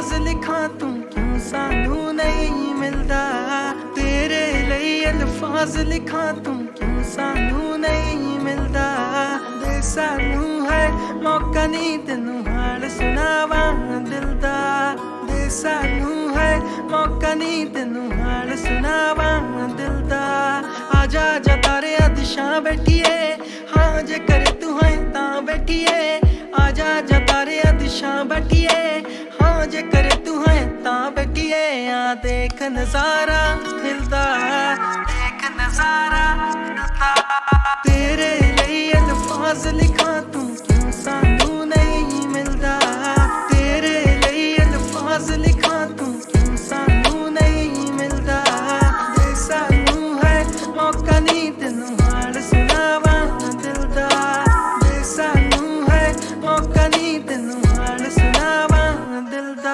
अल्फाज लिखा तू क्यों सानू नहीं मिलता। तेरे लिए अल्फाज लिखा तू क्यों सानू नहीं मिलता। दे सानू है मौका नहीं तेनू हाल सुनावा दिल दा। दे सानू है मौका नहीं तेनू हाल सुनावा दिल दा। आजा आजा तारे दिशा बैठिए हाँ जे करे तू है तां बैठिए। आजा आजा तारे दिशा बैठिए हाँ जे करे तू है तां बैठिए। आ देख नजारा हिलदा देख नजारा हिलदा। तेरे लिए अल्फाज लिखा तू क्यों सानू नहीं मिलता। तेरे लिए अल्फाज लिखा तू क्यों सानू नहीं मिलता। दे सानू है मौका नहीं तेनू हाल सुनावा दिल दा। दे सानू है मौका नहीं तेनू हाल सुनावा दिल दा।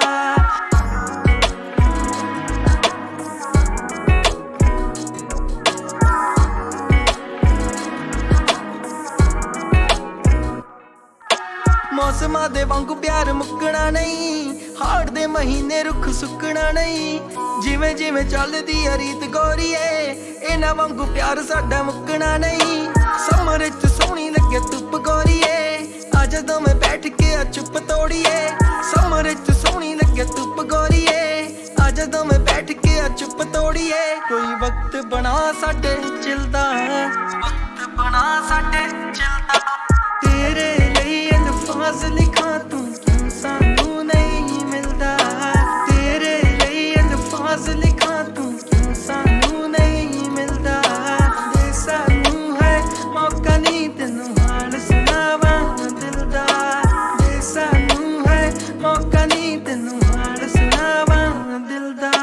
मौसमां दे वांगू प्यार मुक्कना नहीं। हाड़ दे महीने रुख सुकना नहीं। जिवें जिवें चलदी आ रीत गोरीए इन्हां वांगू प्यार साडा मुक्कना नहीं। समर च सोहनी लगे धुप गोरीए आ जदों मैं बैठ के आ चुप तोड़िए। समर च सोहनी लगे धुप गोरीए आ जदों मैं बैठ के आ चुप तोड़िए। कोई वक्त बना साडे चिलदा वक्त बना साडे चिलदा। तेरे लिए अल्फाज लिखा तू क्यों सानू नहीं मिलता। तेरे लिए अल्फाज लिखा तू क्यों सानू नहीं मिलता। दे सानू है मौका नहीं तेनू हाल सुनावा दिल दा। दे सानू है मौका नहीं तेनू हाल सुनावा दिल दा।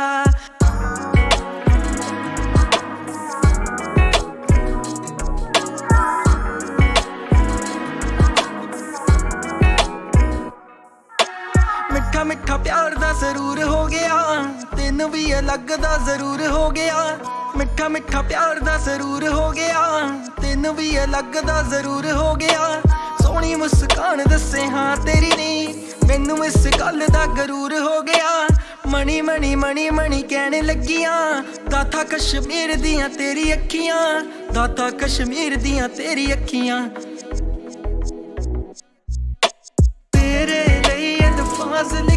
मिठा मिठा प्यार दा जरूर हो गया तेनू भी अलग दा जरूर हो गया। मिठा मिठा प्यार दा जरूर हो गया तेनू भी अलग दा जरूर हो गया। सोहनी मुस्कान दसे हाँ तेरी नहीं मैनू इस गल दा गरूर हो गया। मणी मणी मणी मणी कहने लगियां दाता कश्मीर दियां तेरी अखियां। दाता कश्मीर दियां तेरी अखियां। तेरे लिए अल्फाज